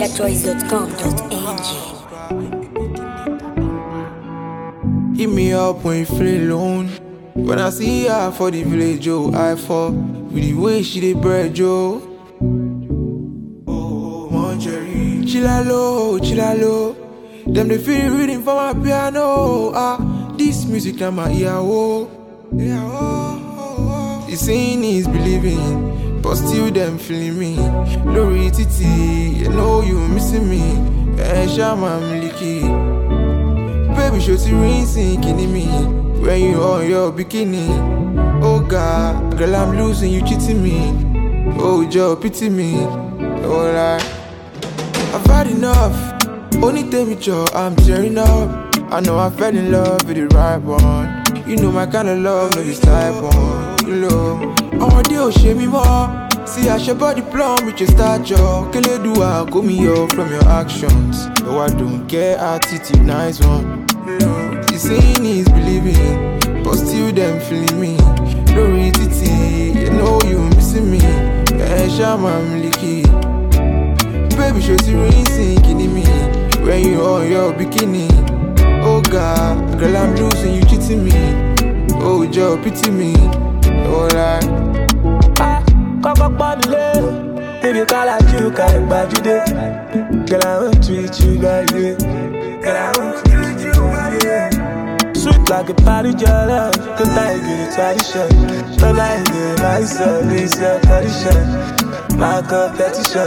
NigerChoice.com.ng. Hit me up when you feel alone. When I see her for the village, oh, I fall with the way she dey bread, Joe. Oh, Monjerry, chilla low. Them they feel reading for my piano. This music na my ear, oh. The saying is believing, but still them feeling me. Lori Titi, you know you missing me. Shama Miliki. Baby, show you rinsing, kidding me. When you on your bikini. Oh God, girl, I'm losing, you cheating me. Oh, Joe, pity me. Oh, like, I've had enough. Only temperature, I'm tearing up. I know I fell in love with the right one. You know my kind of love, no this type one. You know, oh, deal, shame me more. See, I should body plumb with your stature. Can you do I call me up from your actions? No, I don't care, attitude, nice one. The saying is believing, but still them feeling me. Lori Titi, you know you missing me. Shama Miliki. Baby, show you rinsing, kidding me. When you on your bikini. Oh God, girl, I'm losing, you cheating me. Oh, Joe, pity me. Oh, like, Cock body, baby, call out you, call it bad today. Girl, I want to treat you right here. Girl, I want to treat you right here. Sweet like a party jelly, good like a tradition. But like the myself, this your tradition. My competition.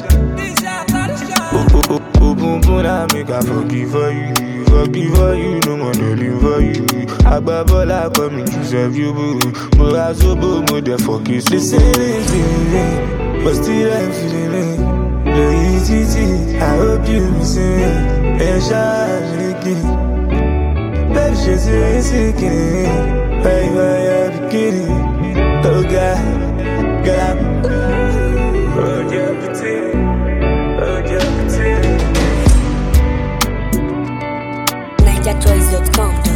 Oh, boom, boom, I make a forgive for you. Forgive for you, no one to live for you. Agbabola come to serve you, boo. But I so boo, but the fuck is the same feeling, but still I'm feeling it. No easy, I hope you miss it. And shine again. Baby, she's a kidding. Hey, you're beginning. Oh, God, God, oh, you're pretty. NigerChoice.com.ng.